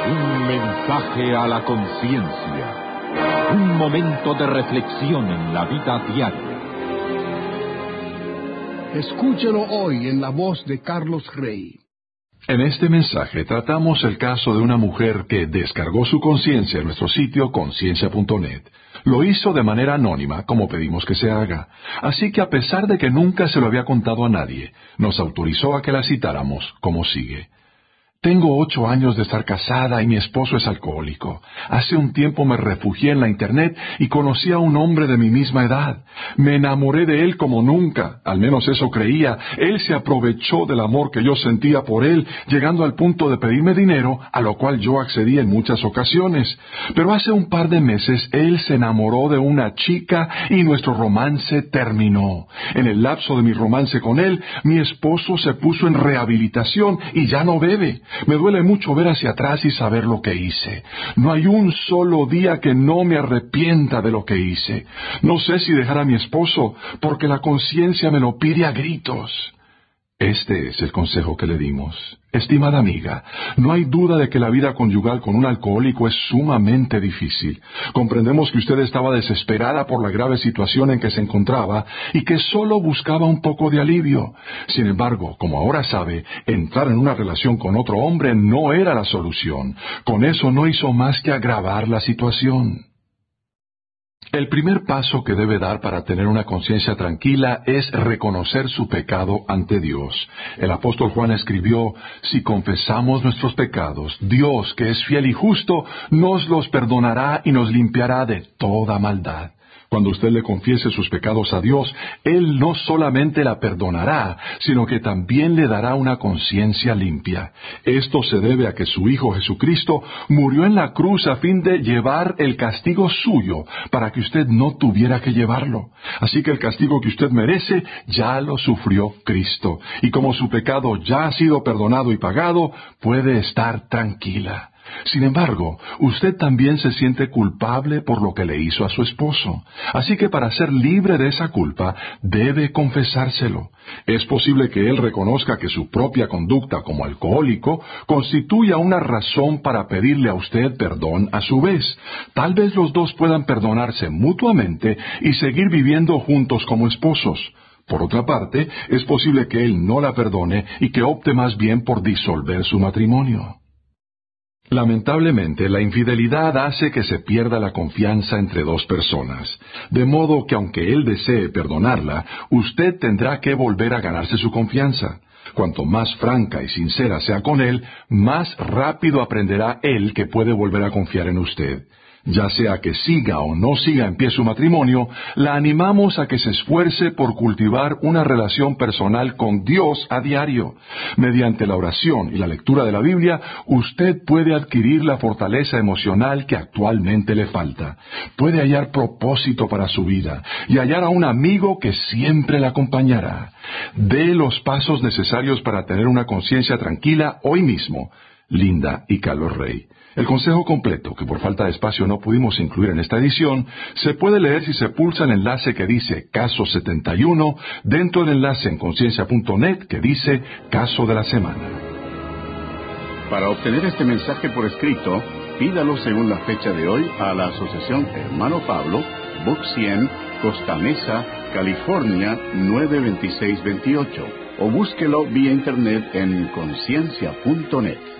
Un mensaje a la conciencia. Un momento de reflexión en la vida diaria. Escúchelo hoy en la voz de Carlos Rey. En este mensaje tratamos el caso de una mujer que descargó su conciencia en nuestro sitio conciencia.net. Lo hizo de manera anónima, como pedimos que se haga. Así que a pesar de que nunca se lo había contado a nadie, nos autorizó a que la citáramos como sigue. Tengo 8 años de estar casada y mi esposo es alcohólico. Hace un tiempo me refugié en la Internet y conocí a un hombre de mi misma edad. Me enamoré de él como nunca, al menos eso creía. Él se aprovechó del amor que yo sentía por él, llegando al punto de pedirme dinero, a lo cual yo accedí en muchas ocasiones. Pero hace un par de meses él se enamoró de una chica y nuestro romance terminó. En el lapso de mi romance con él, mi esposo se puso en rehabilitación y ya no bebe. Me duele mucho ver hacia atrás y saber lo que hice. No hay un solo día que no me arrepienta de lo que hice. No sé si dejar a mi esposo, porque la conciencia me lo pide a gritos. Este es el consejo que le dimos. Estimada amiga, no hay duda de que la vida conyugal con un alcohólico es sumamente difícil. Comprendemos que usted estaba desesperada por la grave situación en que se encontraba y que solo buscaba un poco de alivio. Sin embargo, como ahora sabe, entrar en una relación con otro hombre no era la solución. Con eso no hizo más que agravar la situación. El primer paso que debe dar para tener una conciencia tranquila es reconocer su pecado ante Dios. El apóstol Juan escribió, si confesamos nuestros pecados, Dios, que es fiel y justo, nos los perdonará y nos limpiará de toda maldad. Cuando usted le confiese sus pecados a Dios, Él no solamente la perdonará, sino que también le dará una conciencia limpia. Esto se debe a que su Hijo Jesucristo murió en la cruz a fin de llevar el castigo suyo, para que usted no tuviera que llevarlo. Así que el castigo que usted merece, ya lo sufrió Cristo. Y como su pecado ya ha sido perdonado y pagado, puede estar tranquila. Sin embargo, usted también se siente culpable por lo que le hizo a su esposo. Así que para ser libre de esa culpa, debe confesárselo. Es posible que él reconozca que su propia conducta como alcohólico constituya una razón para pedirle a usted perdón a su vez. Tal vez los dos puedan perdonarse mutuamente y seguir viviendo juntos como esposos. Por otra parte, es posible que él no la perdone y que opte más bien por disolver su matrimonio. Lamentablemente, la infidelidad hace que se pierda la confianza entre dos personas, de modo que aunque él desee perdonarla, usted tendrá que volver a ganarse su confianza. Cuanto más franca y sincera sea con él, más rápido aprenderá él que puede volver a confiar en usted. Ya sea que siga o no siga en pie su matrimonio, la animamos a que se esfuerce por cultivar una relación personal con Dios a diario. Mediante la oración y la lectura de la Biblia, usted puede adquirir la fortaleza emocional que actualmente le falta. Puede hallar propósito para su vida y hallar a un amigo que siempre la acompañará. Dé los pasos necesarios para tener una conciencia tranquila hoy mismo. Linda y Carlos Rey. El consejo completo, que por falta de espacio no pudimos incluir en esta edición, se puede leer si se pulsa el enlace que dice Caso 71 dentro del enlace en conciencia.net que dice Caso de la Semana. Para obtener este mensaje por escrito, pídalo según la fecha de hoy a la Asociación Hermano Pablo, Box 100, Costa Mesa, California 92628, o búsquelo vía internet en conciencia.net.